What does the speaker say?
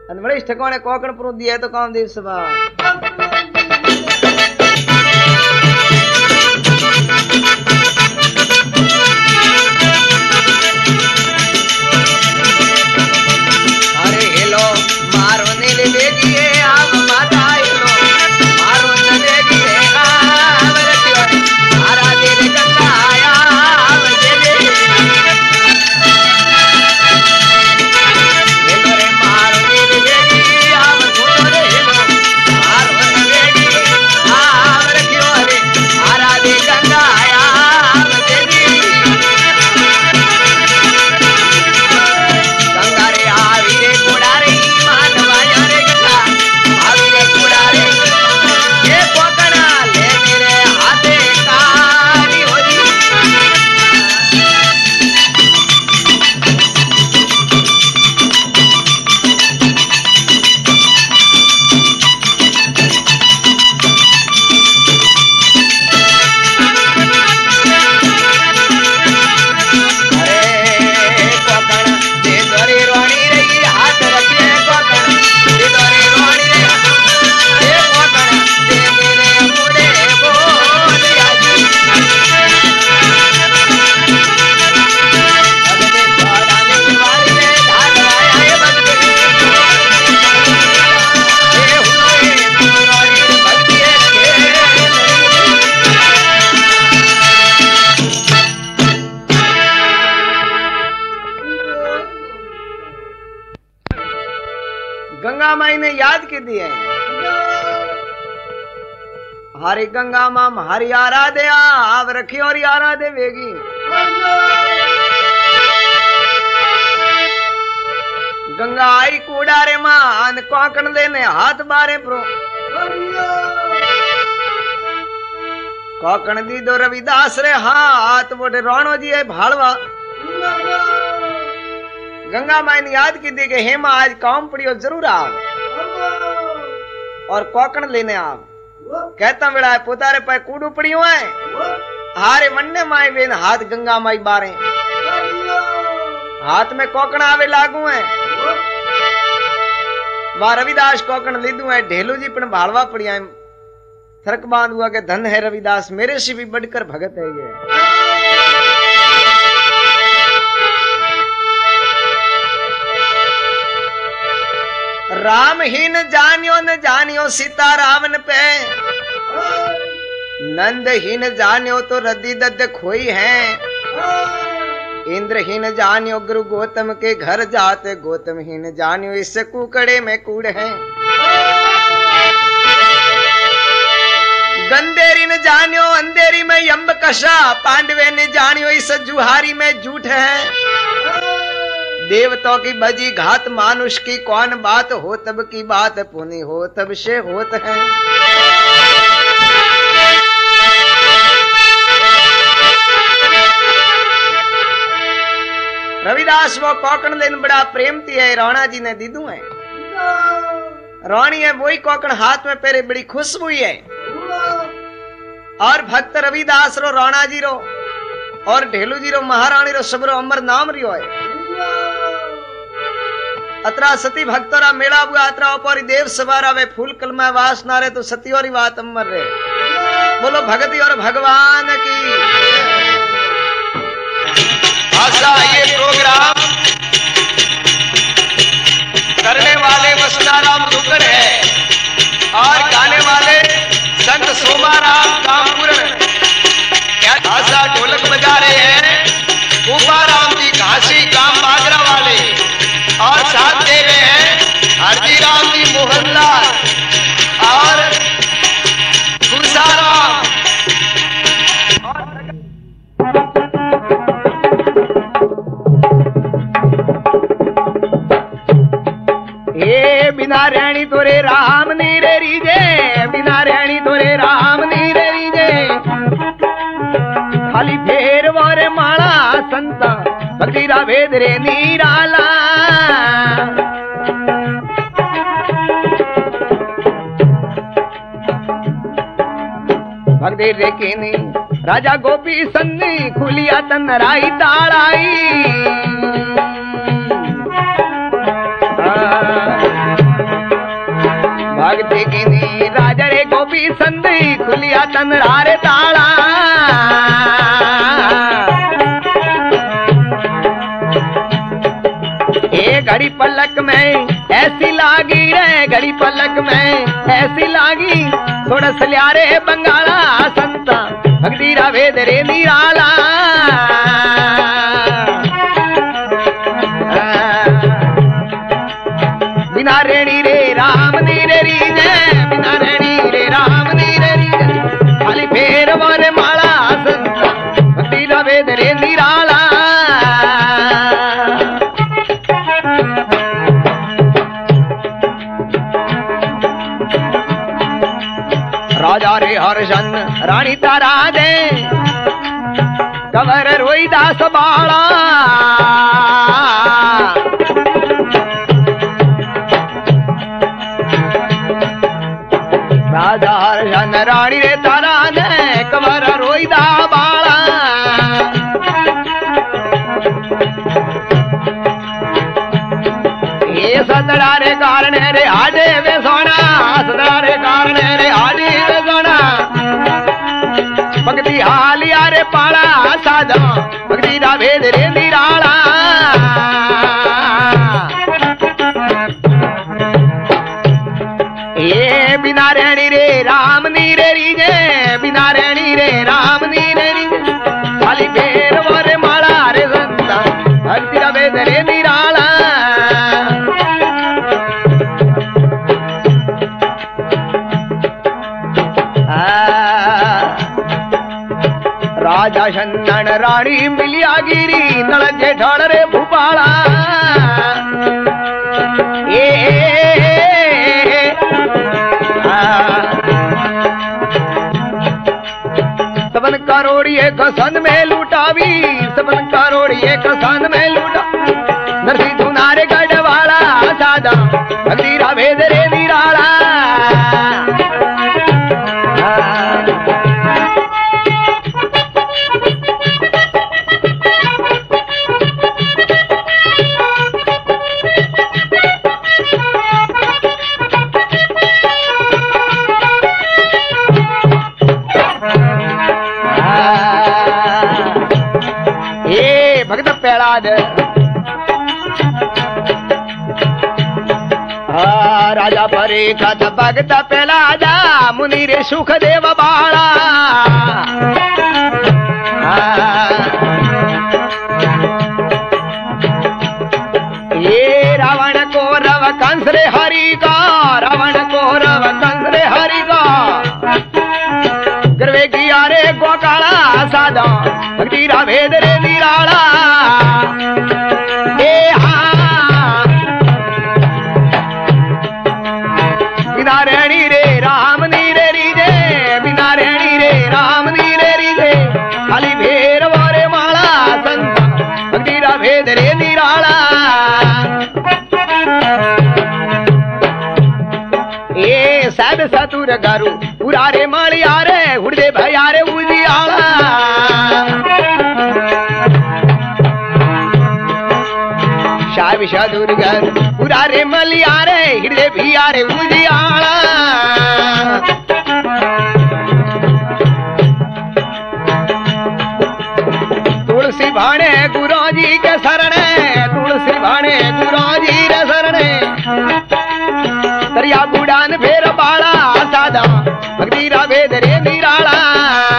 बड़े ठिकाने कोकण पुरो दिया तो कामदेव सभा अरे हेलो मारो नीले बेगिए आप माता हेलो मारो नीले बेगिए आप रखियो मारा तेरे गंगा आया आप दे हेलो रे मारो नीले बेगिए आप छोड़ो रे हेलो मारो नीले बेगिए आप रखियो रे मारा दे गंगा आया आप दे गंगा रे आवी रे कोड़ा रे मानवाया रे गंगा आवी रे कोड़ा रे ये कोकणा ले मेरे हाथे काली होरी अरे कोकण दे दोरी रोणी रे हाथ रखिए कोकण दे दोरी रोणी रे ये कोकण दे मेरे मुड़े बोल आजी अरे दे कोड़ा में वाली रे धान आया ये बंदे ये हुए रोणी भक्तिए के गंगा माई ने याद की दिए हरी गंगा माम हरी आराधे आप रखी और आराधे वेगी गंगा आई कूड़ा रे मान कोकण देने हाथ बारे प्रो कोकण दी दो रविदास रे हाथ बोटे रोणो जी है भाड़वा गंगा माई ने याद की दी कि हेमा आज काम पड़ियो जरूर आओ और कोकण लेने आओ कहता बेड़ा पोतारे पे कूड़ू पड़ियो है हारे मन्ने माई बेन हाथ गंगा माई बारे हाथ में कोकण आवे लागू है वहां रविदास कोकण लीधु है ढेलू जी पण भाड़वा पड़िया है थरक बांध हुआ के धन है रविदास मेरे से भी बढ़कर भगत है ये रामहीन जानियो न जानियो सीता रावण पे नंदहीन जानियो तो रद्दी दद्द खोई है इंद्रहीन जानियो गुरु गौतम के घर जाते गौतमहीन जानियो इस कुकड़े में कूड़ है गंदेरी न जानियो अंधेरी में यम्ब कशा पांडवे ने जानियो इस जुहारी में झूठ है देवताओं की बजी घात मानुष की कौन बात हो तब की बात पुनि हो तब से होत है रविदास वो कोकण लेन बड़ा प्रेम थी है राणा जी ने दीदू है रानी है वही कोकण हाथ में पेरे बड़ी खुशबू है और भक्त रविदास रो राणा जी रो और ढेलू जी रो महारानी रो सबरो अमर नाम रियो है अतरा सती भक्तोरा मेला हुआ अतरा ऊपरी देव सवारा वे फूल कलमा वास नारे तो सतियोरी बात अमर रे बोलो भगती और भगवान की आशा ये प्रोग्राम करने वाले वसुदाराम दुकर है और गाने वाले संत सोमाराम कामपुर आशा ढोलक बजा रहे हैं गोपाराम जी घासी काम बागरा वाले और साथ दे रहे हैं हरजीराम जी मोहनलाल और गुलसाराम हे बिना रहनी तोरे राम नीरे रीजे बिना रहनी तोरे राम नीरे रीजे खाली फेर वारे माला संता फकीरा भेद रे नीराला भगदेर रे केनी राजा गोपी सन्नी खुलिया तन राई ताड़ाई भक्ति की नी राजा रे गोपी संदी खुलिया तंद्रारे ताला ए घड़ी पलक में ऐसी लागी रे घड़ी पलक में ऐसी लागी थोड़ा सल्यारे बंगाला संता भक्ति रावे दरे निराला बिना रेणी रे राम नीरे रीजे बिना रेणी रे राम नीरे रीजे खाली फेर वारे माला संता भक्ति रावे दरे निराला राजा रे हरचंद रानी तारा दे कंवर रोई दास बाला राजा हरचंद रानी रे तारा दे कंवर रोई दा बाला ये सतड़ा रे कारण रे आजे वे सोना सतड़ा रे कारण रे आजे वे सोना भक्ति हालिया रे पाला साधा भक्ति दा भेद रे निराला ये बिना रेणी रे राम नीरे रीजे बिना रेणी रे राम नीरे रीजे खाली फेर वारे माला रे संता भक्ति दा भेद रे निराला राजा चंदन रानी मिलिया गिरी नल जेठाड़ रे भूपाला सबन करोड़ी एक संद में लूटावी सबन करोड़ी एक संद में लूटा नरसी धुनारे गढ़वाला सादा भक्ति रावे दरे निराला भक्त पेड़ाद राजा परे खत भक्त पेड़ादा मुनि रे सुख देव बाला ये रावण को रव कंस रे हरि का रावण को रव कंस रे हरि का गर्वे किया रे गोकाला सादा भक्ति रावे दरे निराला बिना रेणी रे राम नीरे रीजे बिना रेणी रे राम नीरे रीजे खाली भेर वारे माला संता भक्ति रावे दरे निराला ए साध सतुर गारू पुरारे मालिया रे हुड़दे भया रे उजियाला शाव शादुर्गर पुरारे मलिया रे हिड़दे भिया रे उजियाला तुलसी भाणे गुरु जी के शरणे तुलसी भाणे गुरु जी रे शरणे दरिया बुड़ान फेर बाला सादा भक्ति रावे दरे निराला